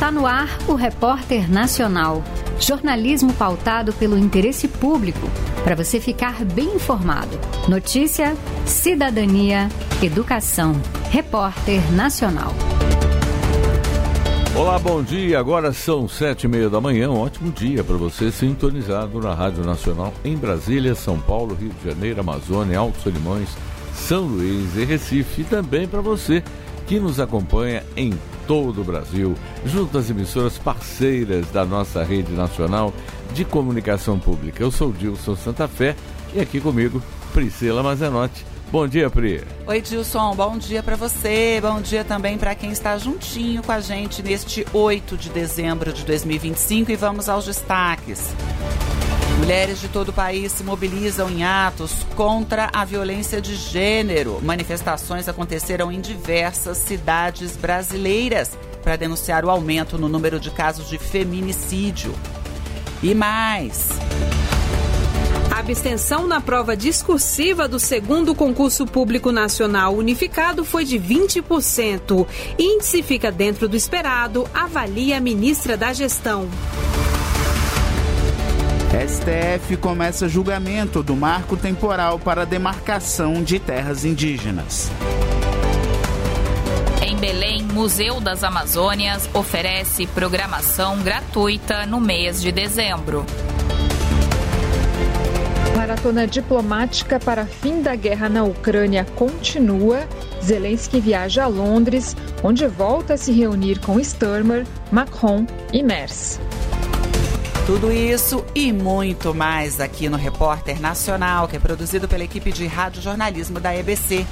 Está no ar o Repórter Nacional. Jornalismo pautado pelo interesse público, para você ficar bem informado. Notícia, cidadania, educação. Repórter Nacional. Olá, bom dia. Agora são 7h30 da manhã. Um ótimo dia para você sintonizado na Rádio Nacional em Brasília, São Paulo, Rio de Janeiro, Amazônia, Altos Solimões, São Luís e Recife. E também para você que nos acompanha em todo o Brasil, junto às emissoras parceiras da nossa rede nacional de comunicação pública. Eu sou Dilson Santa Fé e aqui comigo Priscila Mazenotti. Bom dia, Pri. Oi, Dilson, bom dia para você, bom dia também para quem está juntinho com a gente neste 8 de dezembro de 2025 e vamos aos destaques. Mulheres de todo o país se mobilizam em atos contra a violência de gênero. Manifestações aconteceram em diversas cidades brasileiras para denunciar o aumento no número de casos de feminicídio. E mais... A abstenção na prova discursiva do segundo concurso público nacional unificado foi de 20%. Índice fica dentro do esperado, avalia a ministra da Gestão. STF começa julgamento do marco temporal para a demarcação de terras indígenas. Em Belém, Museu das Amazônias oferece programação gratuita no mês de dezembro. Maratona diplomática para fim da guerra na Ucrânia continua. Zelensky viaja a Londres, onde volta a se reunir com Sturmer, Macron e Merz. Tudo isso e muito mais aqui no Repórter Nacional, que é produzido pela equipe de radiojornalismo da EBC.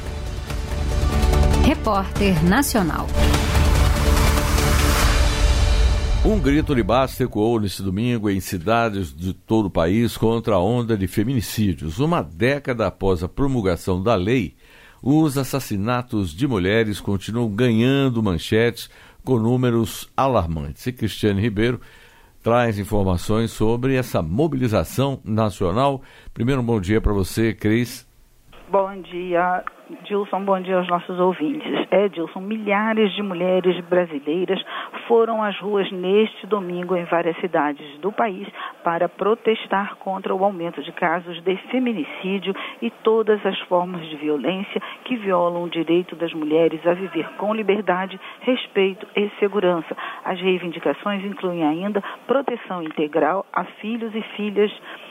Repórter Nacional. Um grito de basta ecoou neste domingo em cidades de todo o país contra a onda de feminicídios. Uma década após a promulgação da lei, os assassinatos de mulheres continuam ganhando manchetes com números alarmantes. E Cristiane Ribeiro traz informações sobre essa mobilização nacional. Primeiro, um bom dia para você, Cris. Bom dia, Dilson, bom dia aos nossos ouvintes. Dilson, milhares de mulheres brasileiras foram às ruas neste domingo em várias cidades do país para protestar contra o aumento de casos de feminicídio e todas as formas de violência que violam o direito das mulheres a viver com liberdade, respeito e segurança. As reivindicações incluem ainda proteção integral a filhos e filhas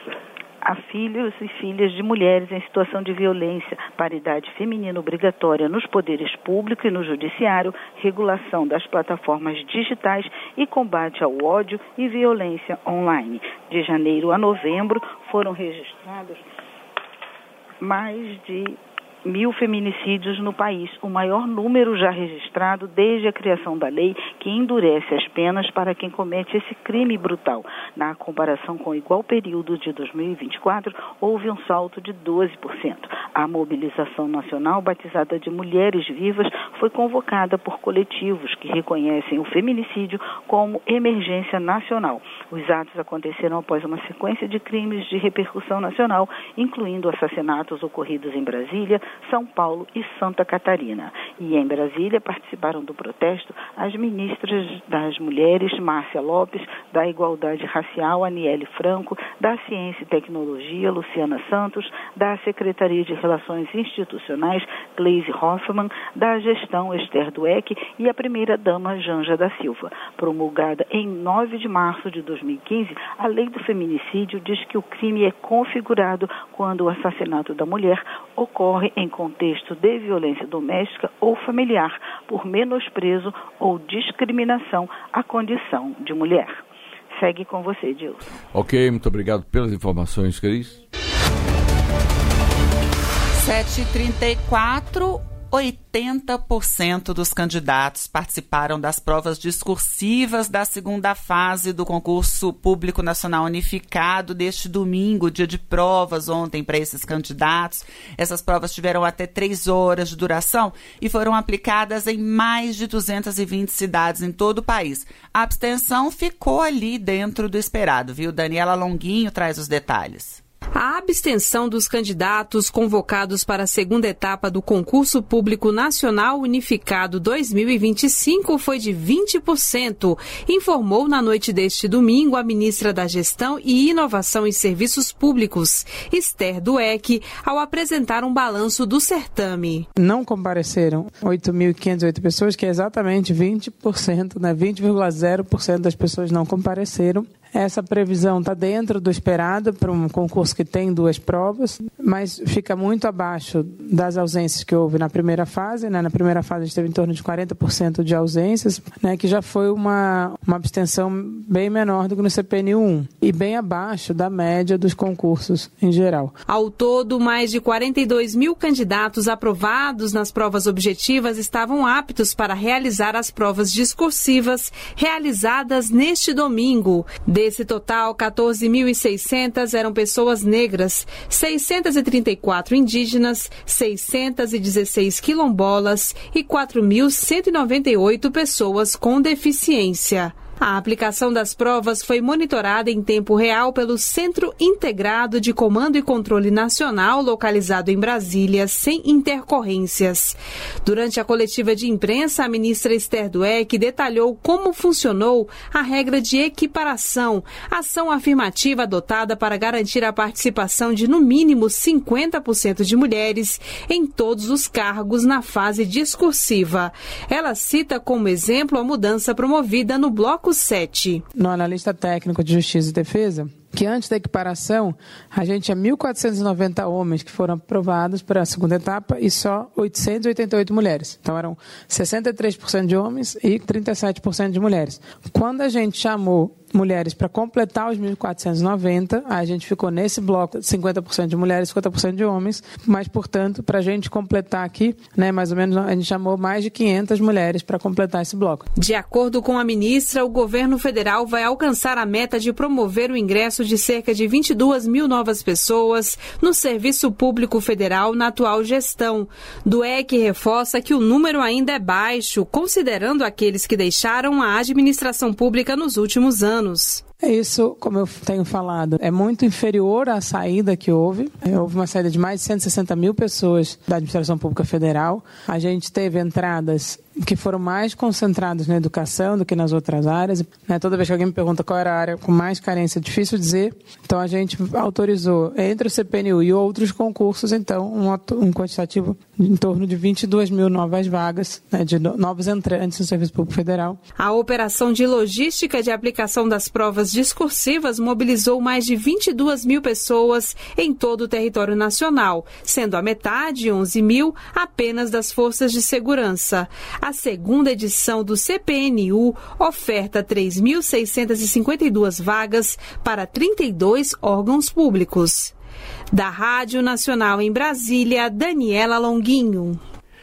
de mulheres em situação de violência, paridade feminina obrigatória nos poderes públicos e no judiciário, regulação das plataformas digitais e combate ao ódio e violência online. De janeiro a novembro foram registrados mais de 1.000 feminicídios no país, o maior número já registrado desde a criação da lei que endurece as penas para quem comete esse crime brutal. Na comparação com o igual período de 2024, houve um salto de 12%. A mobilização nacional, batizada de Mulheres Vivas, foi convocada por coletivos que reconhecem o feminicídio como emergência nacional. Os atos aconteceram após uma sequência de crimes de repercussão nacional, incluindo assassinatos ocorridos em Brasília, São Paulo e Santa Catarina. E em Brasília participaram do protesto as ministras das Mulheres, Márcia Lopes, da Igualdade Racial, Aniele Franco, da Ciência e Tecnologia, Luciana Santos, da Secretaria de Relações Institucionais, Gleisi Hoffmann, da Gestão, Esther Dweck, e a primeira-dama, Janja da Silva. Promulgada em 9 de março de 2015, a Lei do Feminicídio diz que o crime é configurado quando o assassinato da mulher ocorre em contexto de violência doméstica ou familiar, por menosprezo ou discriminação à condição de mulher. Segue com você, Dilson. Ok, muito obrigado pelas informações, Cris. 7h34, 80% dos candidatos participaram das provas discursivas da segunda fase do concurso público nacional unificado deste domingo, dia de provas ontem para esses candidatos. Essas provas tiveram até 3 horas de duração e foram aplicadas em mais de 220 cidades em todo o país. A abstenção ficou ali dentro do esperado, viu? Daniela Longuinho traz os detalhes. A abstenção dos candidatos convocados para a segunda etapa do Concurso Público Nacional Unificado 2025 foi de 20%, informou na noite deste domingo a ministra da Gestão e Inovação em Serviços Públicos, Esther Dweck, ao apresentar um balanço do certame. Não compareceram 8.508 pessoas, que é exatamente 20%, né? 20,0% das pessoas não compareceram. Essa previsão está dentro do esperado para um concurso que tem 2 provas, mas fica muito abaixo das ausências que houve na primeira fase. Né? Na primeira fase a gente teve em torno de 40% de ausências, né? Que já foi uma abstenção bem menor do que no CPNU1 e bem abaixo da média dos concursos em geral. Ao todo, mais de 42 mil candidatos aprovados nas provas objetivas estavam aptos para realizar as provas discursivas realizadas neste domingo. Desse total, 14.600 eram pessoas negras, 634 indígenas, 616 quilombolas e 4.198 pessoas com deficiência. A aplicação das provas foi monitorada em tempo real pelo Centro Integrado de Comando e Controle Nacional, localizado em Brasília, sem intercorrências. Durante a coletiva de imprensa, a ministra Esther Dweck detalhou como funcionou a regra de equiparação, ação afirmativa adotada para garantir a participação de no mínimo 50% de mulheres em todos os cargos na fase discursiva. Ela cita como exemplo a mudança promovida no bloco 7. No analista técnico de Justiça e Defesa, que antes da equiparação, a gente tinha 1.490 homens que foram aprovados para a segunda etapa e só 888 mulheres. Então eram 63% de homens e 37% de mulheres. Quando a gente chamou mulheres para completar os 1.490, a gente ficou nesse bloco 50% de mulheres, 50% de homens, mas, portanto, para a gente completar aqui, né, mais ou menos, a gente chamou mais de 500 mulheres para completar esse bloco. De acordo com a ministra, o governo federal vai alcançar a meta de promover o ingresso de cerca de 22 mil novas pessoas no serviço público federal na atual gestão. Dweck reforça que o número ainda é baixo, considerando aqueles que deixaram a administração pública nos últimos anos. Isso, como eu tenho falado, é muito inferior à saída que houve. Houve uma saída de mais de 160 mil pessoas da administração pública federal. A gente teve entradas que foram mais concentradas na educação do que nas outras áreas. Toda vez que alguém me pergunta qual era a área com mais carência, é difícil dizer. Então, a gente autorizou, entre o CPNU e outros concursos, então, um quantitativo em torno de 22 mil novas vagas, né, de novos entrantes no Serviço Público Federal. A operação de logística de aplicação das provas discursivas mobilizou mais de 22 mil pessoas em todo o território nacional, sendo a metade, 11 mil, apenas das forças de segurança. A segunda edição do CPNU oferta 3.652 vagas para 32 órgãos públicos. Da Rádio Nacional em Brasília, Daniela Longuinho.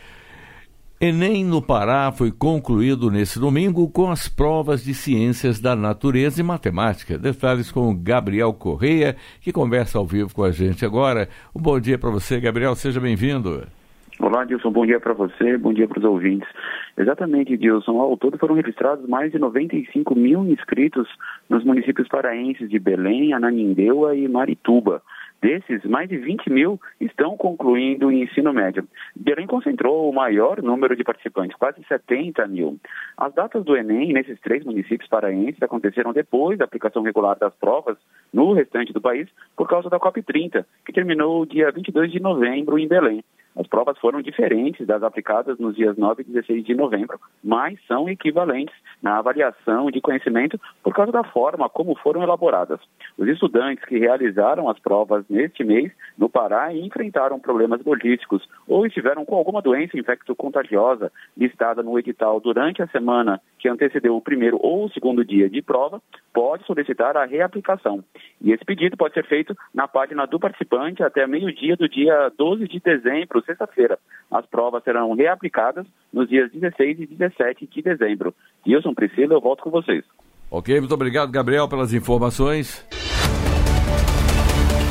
Enem no Pará foi concluído nesse domingo com as provas de Ciências da Natureza e Matemática. Detalhes com o Gabriel Correia, que conversa ao vivo com a gente agora. Um bom dia para você, Gabriel. Seja bem-vindo. Olá, Dilson. Bom dia para você, bom dia para os ouvintes. Exatamente, Dilson. Ao todo foram registrados mais de 95 mil inscritos nos municípios paraenses de Belém, Ananindeua e Marituba. Desses, mais de 20 mil estão concluindo o ensino médio. Belém concentrou o maior número de participantes, quase 70 mil. As datas do Enem nesses 3 municípios paraenses aconteceram depois da aplicação regular das provas no restante do país por causa da COP30, que terminou dia 22 de novembro em Belém. As provas foram diferentes das aplicadas nos dias 9 e 16 de novembro, mas são equivalentes na avaliação de conhecimento por causa da forma como foram elaboradas. Os estudantes que realizaram as provas neste mês no Pará enfrentaram problemas logísticos ou estiveram com alguma doença infecto-contagiosa listada no edital durante a semana que antecedeu o primeiro ou o segundo dia de prova, pode solicitar a reaplicação. E esse pedido pode ser feito na página do participante até meio-dia do dia 12 de dezembro, sexta-feira. As provas serão reaplicadas nos dias 16 e 17 de dezembro. Wilson, Priscila, eu volto com vocês. Ok, muito obrigado, Gabriel, pelas informações.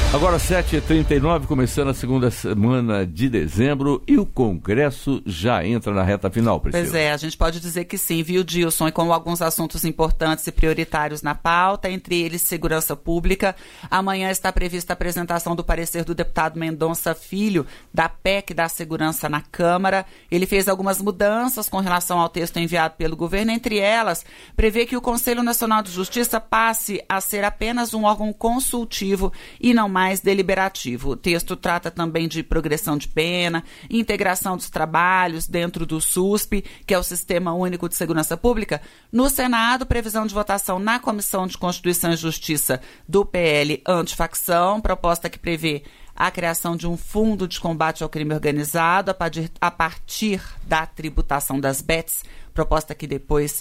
Agora 7h39, começando a segunda semana de dezembro e o Congresso já entra na reta final, Priscila. Pois é, a gente pode dizer que sim, viu, Dilson? E com alguns assuntos importantes e prioritários na pauta, entre eles segurança pública. Amanhã está prevista a apresentação do parecer do deputado Mendonça Filho, da PEC da Segurança na Câmara. Ele fez algumas mudanças com relação ao texto enviado pelo governo, entre elas, prevê que o Conselho Nacional de Justiça passe a ser apenas um órgão consultivo e não mais deliberativo. O texto trata também de progressão de pena, integração dos trabalhos dentro do SUSP, que é o Sistema Único de Segurança Pública. No Senado, previsão de votação na Comissão de Constituição e Justiça do PL Antifacção, proposta que prevê a criação de um fundo de combate ao crime organizado a partir da tributação das bets, proposta que depois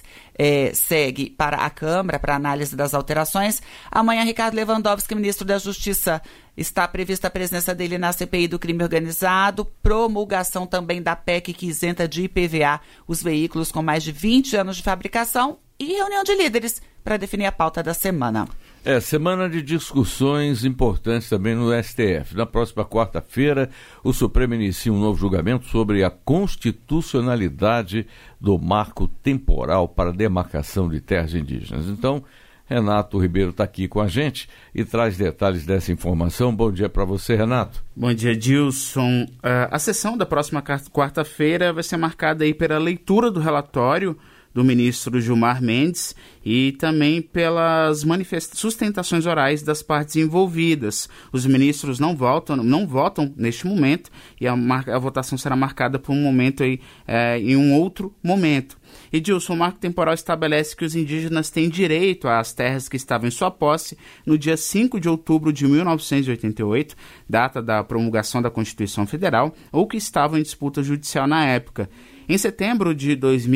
segue para a Câmara para análise das alterações. Amanhã, Ricardo Lewandowski, ministro da Justiça, está prevista a presença dele na CPI do crime organizado, promulgação também da PEC que isenta de IPVA os veículos com mais de 20 anos de fabricação e reunião de líderes para definir a pauta da semana. Semana de discussões importantes também no STF. Na próxima quarta-feira, o Supremo inicia um novo julgamento sobre a constitucionalidade do marco temporal para demarcação de terras indígenas. Então, Renato Ribeiro está aqui com a gente e traz detalhes dessa informação. Bom dia para você, Renato. Bom dia, Dilson. A sessão da próxima quarta-feira vai ser marcada aí pela leitura do relatório do ministro Gilmar Mendes e também pelas sustentações orais das partes envolvidas. Os ministros não votam neste momento e a votação será marcada por um momento aí, em um outro momento. E, Dilson, o marco temporal estabelece que os indígenas têm direito às terras que estavam em sua posse no dia 5 de outubro de 1988, data da promulgação da Constituição Federal, ou que estavam em disputa judicial na época. Em setembro de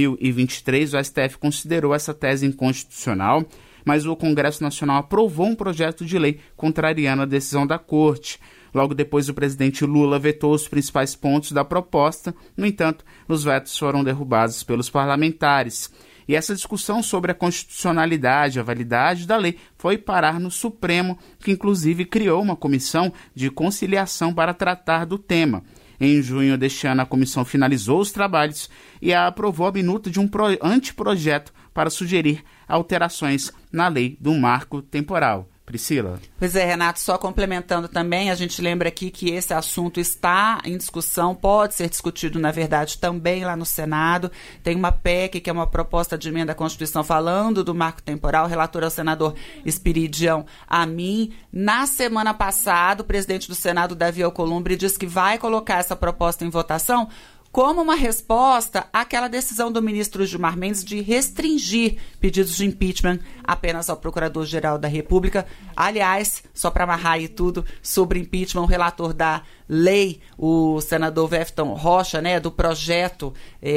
2023, o STF considerou essa tese inconstitucional, mas o Congresso Nacional aprovou um projeto de lei contrariando a decisão da Corte. Logo depois, o presidente Lula vetou os principais pontos da proposta. No entanto, os vetos foram derrubados pelos parlamentares. E essa discussão sobre a constitucionalidade, a validade da lei, foi parar no Supremo, que inclusive criou uma comissão de conciliação para tratar do tema. Em junho deste ano, a comissão finalizou os trabalhos e aprovou a minuta de um anteprojeto para sugerir alterações na lei do marco temporal. Priscila. Pois é, Renato, só complementando também, a gente lembra aqui que esse assunto está em discussão, pode ser discutido, na verdade, também lá no Senado. Tem uma PEC, que é uma proposta de emenda à Constituição, falando do marco temporal, relator é o senador Espiridião Amin. Na semana passada, o presidente do Senado, Davi Alcolumbre, disse que vai colocar essa proposta em votação como uma resposta àquela decisão do ministro Gilmar Mendes de restringir pedidos de impeachment apenas ao Procurador-Geral da República. Aliás, só para amarrar aí tudo sobre impeachment, o relator da lei, o senador Wefton Rocha, do projeto,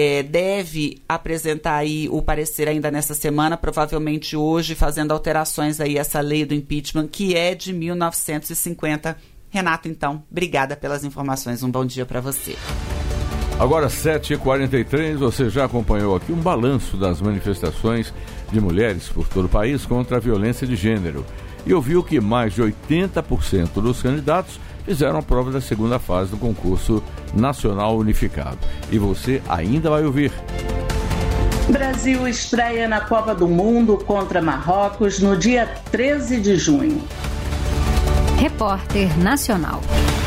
deve apresentar aí o parecer ainda nessa semana, provavelmente hoje, fazendo alterações aí a essa lei do impeachment, que é de 1950. Renato, então, obrigada pelas informações. Um bom dia para você. Agora 7h43, você já acompanhou aqui um balanço das manifestações de mulheres por todo o país contra a violência de gênero e ouviu que mais de 80% dos candidatos fizeram a prova da segunda fase do concurso nacional unificado. E você ainda vai ouvir. Brasil estreia na Copa do Mundo contra Marrocos no dia 13 de junho. Repórter Nacional.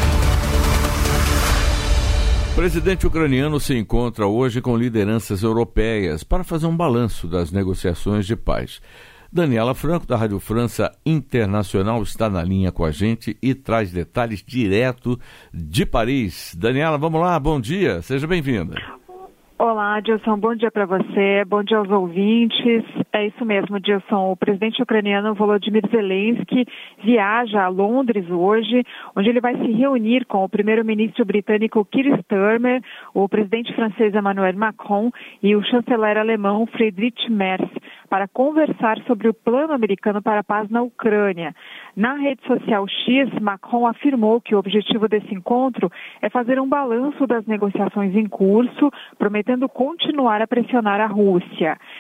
O presidente ucraniano se encontra hoje com lideranças europeias para fazer um balanço das negociações de paz. Daniela Franco, da Rádio França Internacional, está na linha com a gente e traz detalhes direto de Paris. Daniela, vamos lá, bom dia, seja bem-vinda. Olá, Dilson, bom dia para você, bom dia aos ouvintes. É isso mesmo, Dilson. O presidente ucraniano Volodymyr Zelensky viaja a Londres hoje, onde ele vai se reunir com o primeiro-ministro britânico Keir Starmer, o presidente francês Emmanuel Macron e o chanceler alemão Friedrich Merz, para conversar sobre o plano americano para a paz na Ucrânia. Na rede social X, Macron afirmou que o objetivo desse encontro é fazer um balanço das negociações em curso, prometendo continuar a pressionar a Rússia.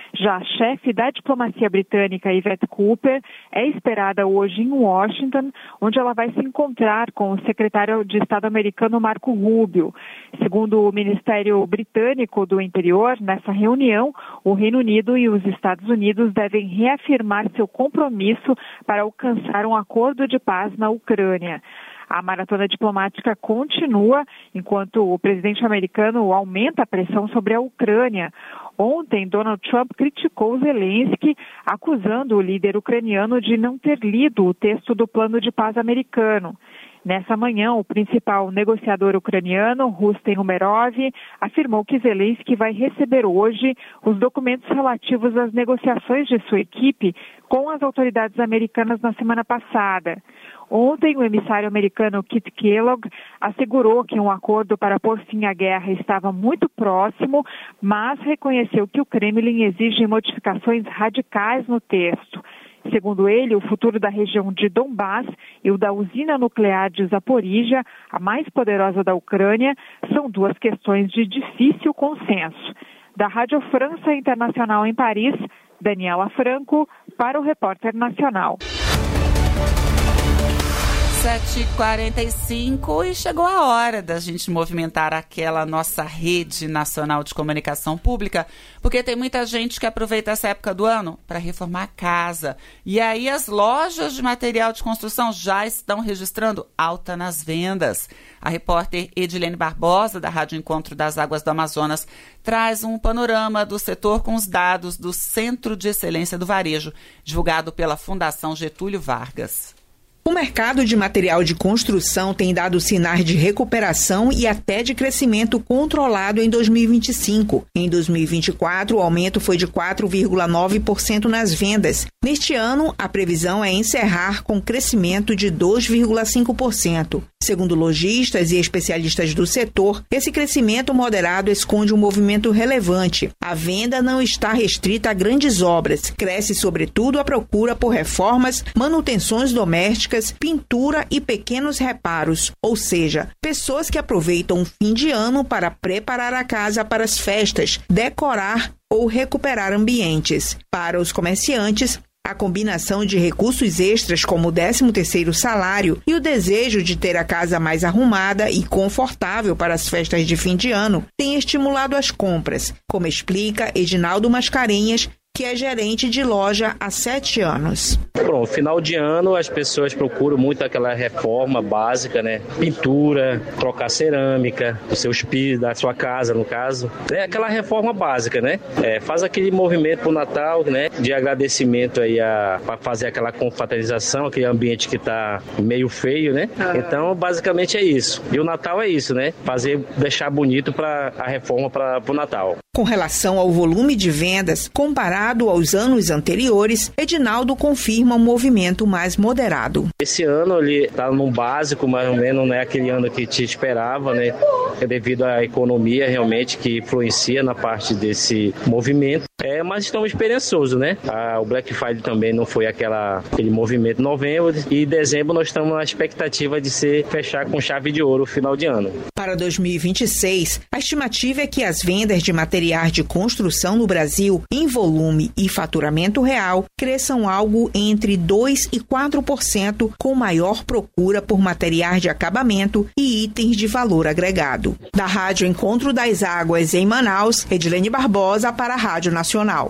Já a chefe da diplomacia britânica, Yvette Cooper, é esperada hoje em Washington, onde ela vai se encontrar com o secretário de Estado americano, Marco Rubio. Segundo o Ministério Britânico do Interior, nessa reunião, o Reino Unido e os Estados Unidos devem reafirmar seu compromisso para alcançar um acordo de paz na Ucrânia. A maratona diplomática continua enquanto o presidente americano aumenta a pressão sobre a Ucrânia. Ontem, Donald Trump criticou Zelensky, acusando o líder ucraniano de não ter lido o texto do plano de paz americano. Nessa manhã, o principal negociador ucraniano, Rustem Umerov, afirmou que Zelensky vai receber hoje os documentos relativos às negociações de sua equipe com as autoridades americanas na semana passada. Ontem, o emissário americano Kit Kellogg assegurou que um acordo para pôr fim à guerra estava muito próximo, mas reconheceu que o Kremlin exige modificações radicais no texto. Segundo ele, o futuro da região de Donbás e o da usina nuclear de Zaporizhia, a mais poderosa da Ucrânia, são duas questões de difícil consenso. Da Rádio França Internacional em Paris, Daniela Franco, para o Repórter Nacional. 7h45 e chegou a hora da gente movimentar aquela nossa rede nacional de comunicação pública, porque tem muita gente que aproveita essa época do ano para reformar a casa. E aí as lojas de material de construção já estão registrando alta nas vendas. A repórter Edilene Barbosa, da Rádio Encontro das Águas do Amazonas, traz um panorama do setor com os dados do Centro de Excelência do Varejo, divulgado pela Fundação Getúlio Vargas. O mercado de material de construção tem dado sinais de recuperação e até de crescimento controlado em 2025. Em 2024, o aumento foi de 4,9% nas vendas. Neste ano, a previsão é encerrar com crescimento de 2,5%. Segundo lojistas e especialistas do setor, esse crescimento moderado esconde um movimento relevante. A venda não está restrita a grandes obras. Cresce, sobretudo, a procura por reformas, manutenções domésticas, pintura e pequenos reparos, ou seja, pessoas que aproveitam o fim de ano para preparar a casa para as festas, decorar ou recuperar ambientes. Para os comerciantes, a combinação de recursos extras como o 13º salário e o desejo de ter a casa mais arrumada e confortável para as festas de fim de ano tem estimulado as compras, como explica Edinaldo Mascarenhas, que é gerente de loja há 7 anos. Pronto, final de ano as pessoas procuram muito aquela reforma básica, né? Pintura, trocar cerâmica, os seus pisos da sua casa, no caso. É aquela reforma básica, né? Faz aquele movimento pro Natal, né? De agradecimento aí para fazer aquela confraternização, aquele ambiente que tá meio feio, né? Então, basicamente é isso. E o Natal é isso, né? Deixar bonito para a reforma pro Natal. Com relação ao volume de vendas, comparado aos anos anteriores, Edinaldo confirma um movimento mais moderado. Esse ano ele está num básico, mais ou menos, não é aquele ano que te esperava, né? É devido à economia realmente que influencia na parte desse movimento. Mas estamos esperançosos, né? O Black Friday também não foi aquele movimento em novembro e em dezembro nós estamos na expectativa de fechar com chave de ouro o final de ano. Para 2026, a estimativa é que as vendas de materiais de construção no Brasil, em volume e faturamento real, cresçam algo entre 2% e 4%, com maior procura por materiais de acabamento e itens de valor agregado. Da Rádio Encontro das Águas em Manaus, Edilene Barbosa para a Rádio Nacional.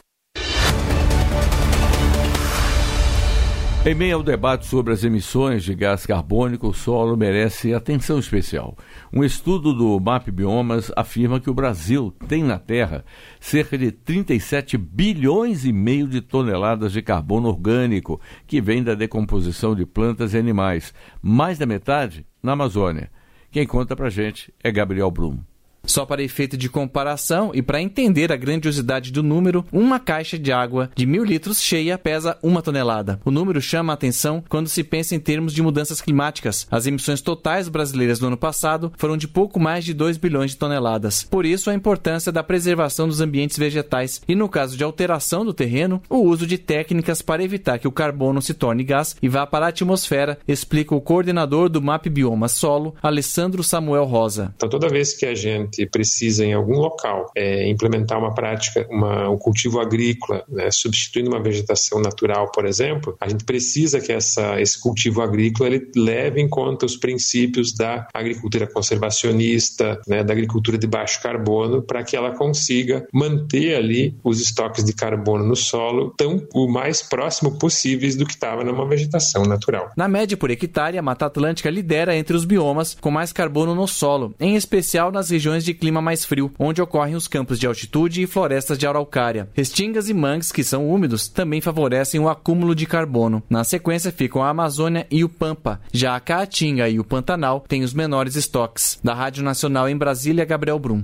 Em meio ao debate sobre as emissões de gás carbônico, o solo merece atenção especial. Um estudo do MAP Biomas afirma que o Brasil tem na Terra cerca de 37 bilhões e meio de toneladas de carbono orgânico, que vem da decomposição de plantas e animais. Mais da metade na Amazônia. Quem conta pra gente é Gabriel Brum. Só para efeito de comparação e para entender a grandiosidade do número, uma caixa de água de 1.000 litros cheia pesa 1 tonelada. O número chama a atenção quando se pensa em termos de mudanças climáticas. As emissões totais brasileiras no ano passado foram de pouco mais de 2 bilhões de toneladas. Por isso, a importância da preservação dos ambientes vegetais e, no caso de alteração do terreno, o uso de técnicas para evitar que o carbono se torne gás e vá para a atmosfera, explica o coordenador do MAP Bioma Solo, Alessandro Samuel Rosa. Então, toda vez que a gente gente precisa em algum local implementar uma prática, um cultivo agrícola, né, substituindo uma vegetação natural, por exemplo, a gente precisa que esse cultivo agrícola ele leve em conta os princípios da agricultura conservacionista, né, da agricultura de baixo carbono, para que ela consiga manter ali os estoques de carbono no solo o mais próximo possíveis do que estava numa vegetação natural. Na média por hectare, a Mata Atlântica lidera entre os biomas com mais carbono no solo, em especial nas regiões de clima mais frio, onde ocorrem os campos de altitude e florestas de araucária. Restingas e mangues, que são úmidos, também favorecem o acúmulo de carbono. Na sequência ficam a Amazônia e o Pampa. Já a Caatinga e o Pantanal têm os menores estoques. Da Rádio Nacional em Brasília, Gabriel Brum.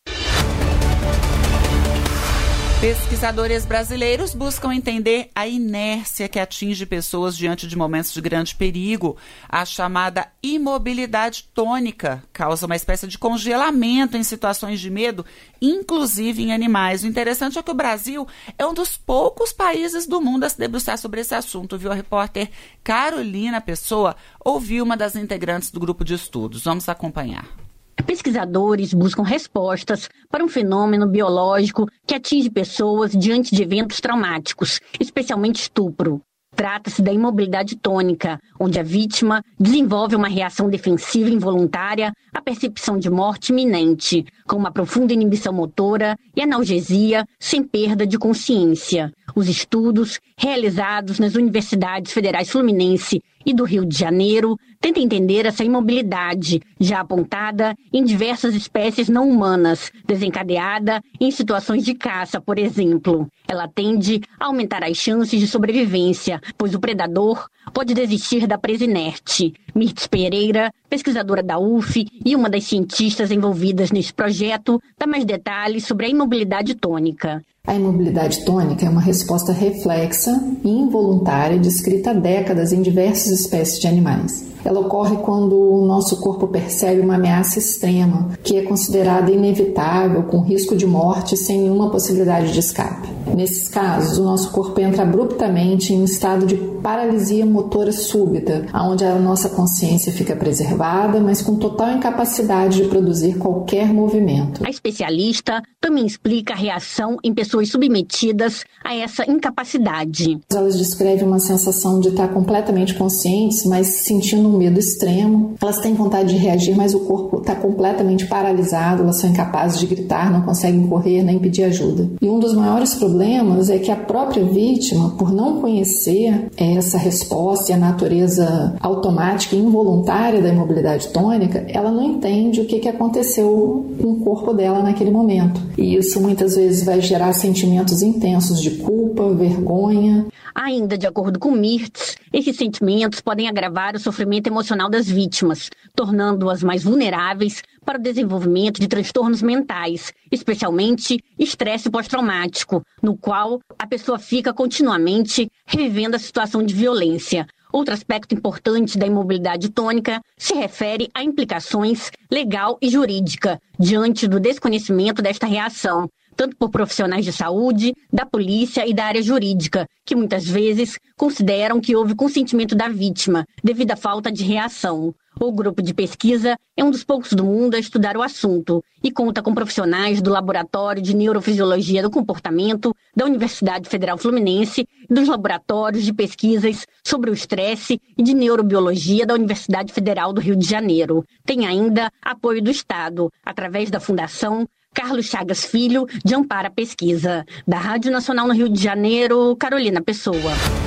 Pesquisadores brasileiros buscam entender a inércia que atinge pessoas diante de momentos de grande perigo. A chamada imobilidade tônica causa uma espécie de congelamento em situações de medo, inclusive em animais. O interessante é que o Brasil é um dos poucos países do mundo a se debruçar sobre esse assunto, viu? A repórter Carolina Pessoa ouviu uma das integrantes do grupo de estudos. Vamos acompanhar. Pesquisadores buscam respostas para um fenômeno biológico que atinge pessoas diante de eventos traumáticos, especialmente estupro. Trata-se da imobilidade tônica, onde a vítima desenvolve uma reação defensiva involuntária à percepção de morte iminente, com uma profunda inibição motora e analgesia sem perda de consciência. Os estudos, realizados nas Universidades Federais Fluminense e do Rio de Janeiro, tentam entender essa imobilidade, já apontada em diversas espécies não humanas, desencadeada em situações de caça, por exemplo. Ela tende a aumentar as chances de sobrevivência, pois o predador pode desistir da presa inerte. Mirtz Pereira, pesquisadora da UF e uma das cientistas envolvidas nesse projeto, dá mais detalhes sobre a imobilidade tônica. A imobilidade tônica é uma resposta reflexa e involuntária descrita há décadas em diversas espécies de animais. Ela ocorre quando o nosso corpo percebe uma ameaça extrema, que é considerada inevitável, com risco de morte, sem nenhuma possibilidade de escape. Nesses casos, o nosso corpo entra abruptamente em um estado de paralisia motora súbita, onde a nossa consciência fica preservada, mas com total incapacidade de produzir qualquer movimento. A especialista também explica a reação em pessoas submetidas a essa incapacidade. Elas descrevem uma sensação de estar completamente conscientes, mas sentindo um medo extremo. Elas têm vontade de reagir, mas o corpo está completamente paralisado, elas são incapazes de gritar, não conseguem correr nem pedir ajuda. E um dos maiores problemas é que a própria vítima, por não conhecer essa resposta e a natureza automática e involuntária da imobilidade tônica, ela não entende o que aconteceu com o corpo dela naquele momento. E isso muitas vezes vai gerar sentimentos intensos de culpa, vergonha. Ainda de acordo com Mirtz, esses sentimentos podem agravar o sofrimento emocional das vítimas, tornando-as mais vulneráveis para o desenvolvimento de transtornos mentais, especialmente estresse pós-traumático, no qual a pessoa fica continuamente revivendo a situação de violência. Outro aspecto importante da imobilidade tônica se refere a implicações legal e jurídica diante do desconhecimento desta reação, tanto por profissionais de saúde, da polícia e da área jurídica, que muitas vezes consideram que houve consentimento da vítima devido à falta de reação. O grupo de pesquisa é um dos poucos do mundo a estudar o assunto e conta com profissionais do Laboratório de Neurofisiologia do Comportamento da Universidade Federal Fluminense e dos laboratórios de pesquisas sobre o estresse e de neurobiologia da Universidade Federal do Rio de Janeiro. Tem ainda apoio do Estado, através da Fundação Carlos Chagas Filho, de Amparo à Pesquisa. Da Rádio Nacional no Rio de Janeiro, Carolina Pessoa.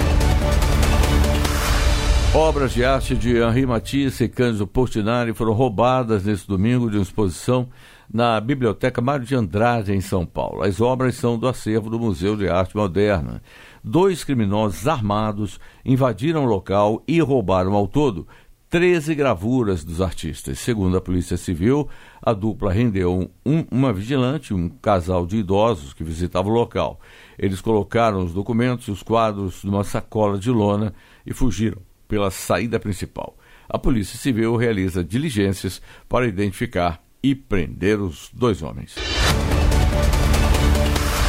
Obras de arte de Henri Matisse e Cândido Portinari foram roubadas neste domingo de uma exposição na Biblioteca Mário de Andrade, em São Paulo. As obras são do acervo do Museu de Arte Moderna. 2 criminosos armados invadiram o local e roubaram ao todo 13 gravuras dos artistas. Segundo a Polícia Civil, a dupla rendeu uma vigilante, um casal de idosos que visitava o local. Eles colocaram os documentos e os quadros numa sacola de lona e fugiram pela saída principal. A Polícia Civil realiza diligências para identificar e prender os 2 homens.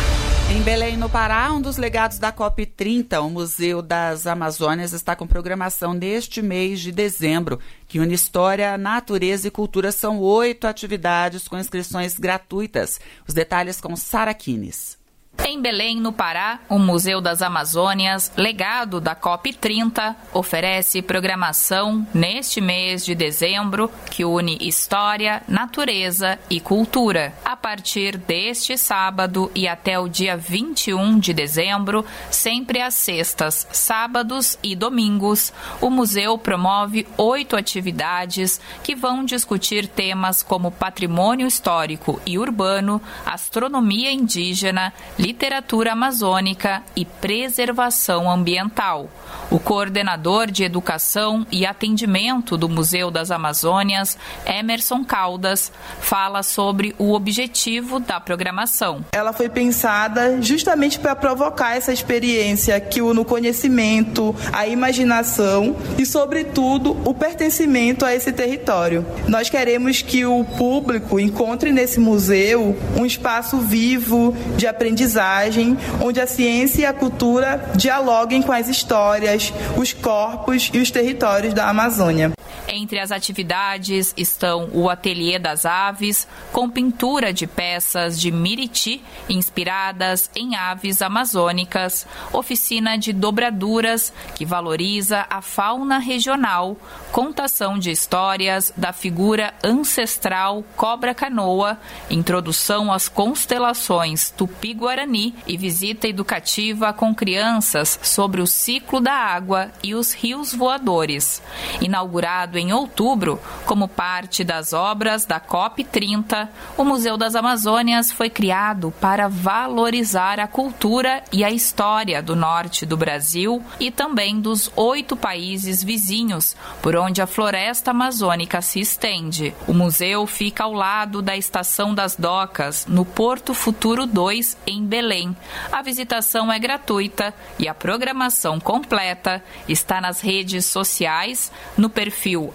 Em Belém, no Pará, um dos legados da COP30, o Museu das Amazônias, está com programação neste mês de dezembro, que une história, natureza e cultura. São 8 atividades com inscrições gratuitas. Os detalhes com Sara Kines. Em Belém, no Pará, o Museu das Amazônias, legado da COP30, oferece programação neste mês de dezembro que une história, natureza e cultura. A partir deste sábado e até o dia 21 de dezembro, sempre às sextas, sábados e domingos, o museu promove 8 atividades que vão discutir temas como patrimônio histórico e urbano, astronomia indígena, literatura amazônica e preservação ambiental. O coordenador de educação e atendimento do Museu das Amazônias, Emerson Caldas, fala sobre o objetivo da programação. Ela foi pensada justamente para provocar essa experiência que une o conhecimento, a imaginação e, sobretudo, o pertencimento a esse território. Nós queremos que o público encontre nesse museu um espaço vivo de aprendizagem, onde a ciência e a cultura dialoguem com as histórias, os corpos e os territórios da Amazônia. Entre as atividades estão o Ateliê das Aves, com pintura de peças de Miriti inspiradas em aves amazônicas, oficina de dobraduras, que valoriza a fauna regional, contação de histórias da figura ancestral cobra-canoa, introdução às constelações Tupi-Guarani e visita educativa com crianças sobre o ciclo da água e os rios voadores. Inaugurado em outubro, como parte das obras da COP30, o Museu das Amazônias foi criado para valorizar a cultura e a história do norte do Brasil e também dos 8 países vizinhos, por onde a floresta amazônica se estende. O museu fica ao lado da Estação das Docas, no Porto Futuro 2, em Belém. A visitação é gratuita e a programação completa está nas redes sociais, no perfil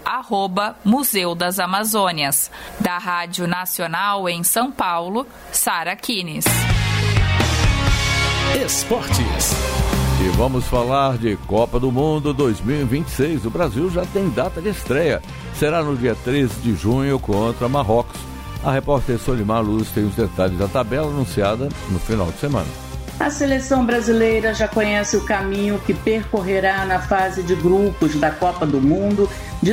@Museu das Amazônias. Da Rádio Nacional em São Paulo, Sara Kines. Esportes. E vamos falar de Copa do Mundo 2026. O Brasil já tem data de estreia. Será no dia 13 de junho contra Marrocos. A repórter Solimar Luz tem os detalhes da tabela anunciada no final de semana. A seleção brasileira já conhece o caminho que percorrerá na fase de grupos da Copa do Mundo de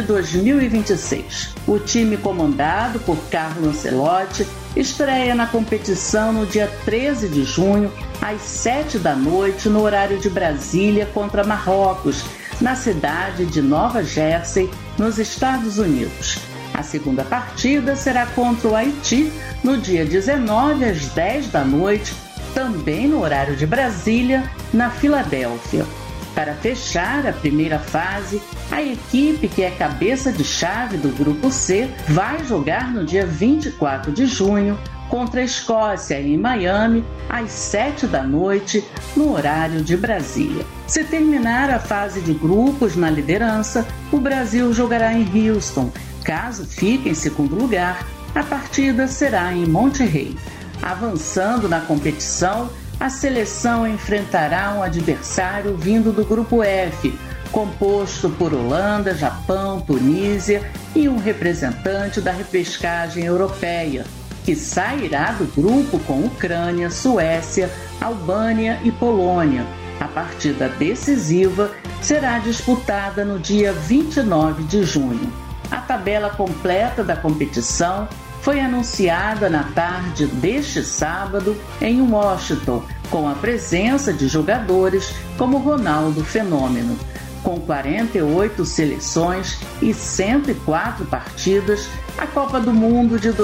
2026. O time comandado por Carlo Ancelotti estreia na competição no dia 13 de junho, às 7 da noite, no horário de Brasília, contra Marrocos, na cidade de Nova Jersey, nos Estados Unidos. A segunda partida será contra o Haiti, no dia 19, às 10 da noite, também no horário de Brasília, na Filadélfia. Para fechar a primeira fase, a equipe que é cabeça de chave do Grupo C vai jogar no dia 24 de junho contra a Escócia em Miami, às 7 da noite, no horário de Brasília. Se terminar a fase de grupos na liderança, o Brasil jogará em Houston. Caso fique em segundo lugar, a partida será em Monterrey. Avançando na competição, a seleção enfrentará um adversário vindo do Grupo F, composto por Holanda, Japão, Tunísia e um representante da repescagem europeia, que sairá do grupo com Ucrânia, Suécia, Albânia e Polônia. A partida decisiva será disputada no dia 29 de junho. A tabela completa da competição foi anunciada na tarde deste sábado em Washington, com a presença de jogadores como Ronaldo Fenômeno. Com 48 seleções e 104 partidas, a Copa do Mundo de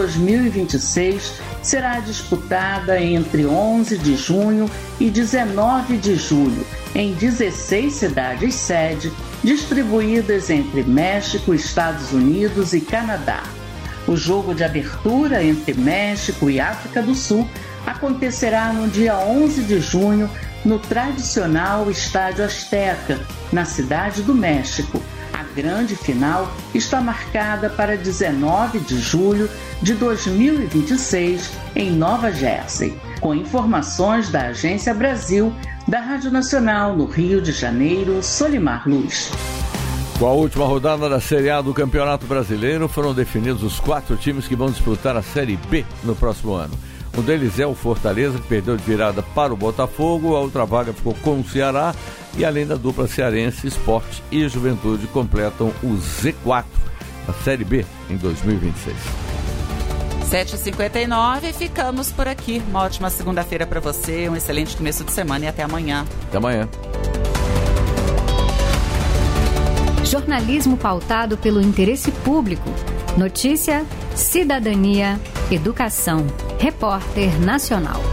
2026 será disputada entre 11 de junho e 19 de julho, em 16 cidades-sede, distribuídas entre México, Estados Unidos e Canadá. O jogo de abertura entre México e África do Sul acontecerá no dia 11 de junho no tradicional Estádio Azteca, na Cidade do México. A grande final está marcada para 19 de julho de 2026 em Nova Jersey. com informações da Agência Brasil, da Rádio Nacional no Rio de Janeiro, Solimar Luz. Com a última rodada da Série A do Campeonato Brasileiro, foram definidos os 4 times que vão disputar a Série B no próximo ano. Um deles é o Fortaleza, que perdeu de virada para o Botafogo. A outra vaga ficou com o Ceará. E além da dupla cearense, Sport e Juventude completam o Z4 da Série B em 2026. 7h59, ficamos por aqui. Uma ótima segunda-feira para você, um excelente começo de semana e até amanhã. Até amanhã. Jornalismo pautado pelo interesse público. Notícia, cidadania, educação. Repórter Nacional.